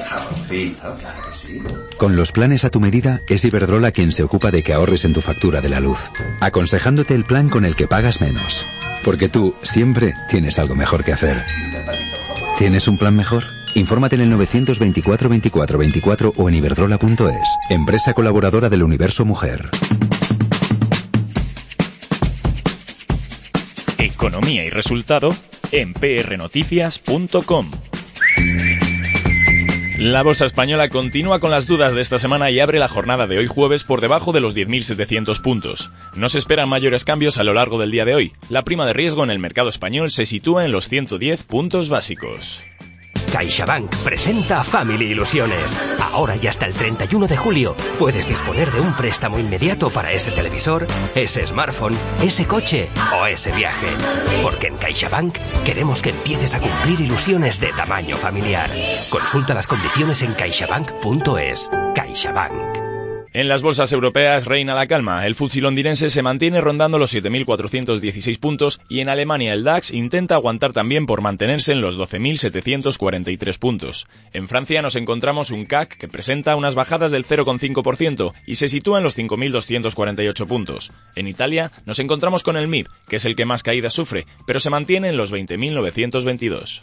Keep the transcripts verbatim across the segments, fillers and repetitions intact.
jaboncito, claro que sí. Con los planes a tu medida, es Iberdrola quien se ocupa de que ahorres en tu factura de la luz, aconsejándote el plan con el que pagas menos. Porque tú siempre tienes algo mejor que hacer. ¿Tienes un plan mejor? Infórmate en el novecientos veinticuatro veinticuatro veinticuatro o en iberdrola punto es. Empresa colaboradora del Universo Mujer. Economía y resultado en p r noticias punto com. La bolsa española continúa con las dudas de esta semana y abre la jornada de hoy jueves por debajo de los diez mil setecientos puntos. No se esperan mayores cambios a lo largo del día de hoy. La prima de riesgo en el mercado español se sitúa en los ciento diez puntos básicos. CaixaBank presenta Family Ilusiones. Ahora y hasta el treinta y uno de julio puedes disponer de un préstamo inmediato para ese televisor, ese smartphone, ese coche o ese viaje. Porque en CaixaBank queremos que empieces a cumplir ilusiones de tamaño familiar. Consulta las condiciones en caixabank punto es. CaixaBank. En las bolsas europeas reina la calma. El F T S E londinense se mantiene rondando los siete mil cuatrocientos dieciséis puntos y en Alemania el DAX intenta aguantar también por mantenerse en los doce mil setecientos cuarenta y tres puntos. En Francia nos encontramos un C A C que presenta unas bajadas del cero coma cinco por ciento y se sitúa en los cinco mil doscientos cuarenta y ocho puntos. En Italia nos encontramos con el M I B, que es el que más caídas sufre, pero se mantiene en los veinte mil novecientos veintidós.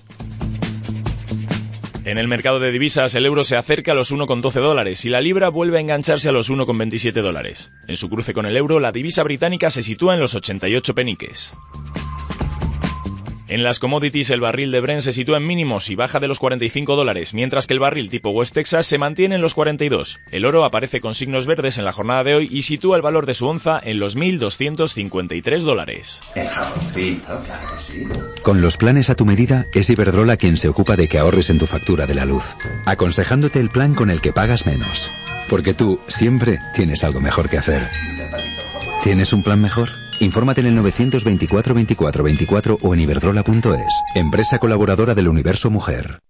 En el mercado de divisas, el euro se acerca a los uno coma doce dólares y la libra vuelve a engancharse a los uno coma veintisiete dólares. En su cruce con el euro, la divisa británica se sitúa en los ochenta y ocho peniques. En las commodities, el barril de Brent se sitúa en mínimos y baja de los cuarenta y cinco dólares, mientras que el barril tipo West Texas se mantiene en los cuarenta y dos. El oro aparece con signos verdes en la jornada de hoy y sitúa el valor de su onza en los mil doscientos cincuenta y tres dólares. El jaboncito, claro que sí. Con los planes a tu medida, es Iberdrola quien se ocupa de que ahorres en tu factura de la luz, aconsejándote el plan con el que pagas menos. Porque tú siempre tienes algo mejor que hacer. ¿Tienes un plan mejor? Infórmate en el novecientos veinticuatro veinticuatro veinticuatro o en iberdrola punto es. Empresa colaboradora del Universo Mujer.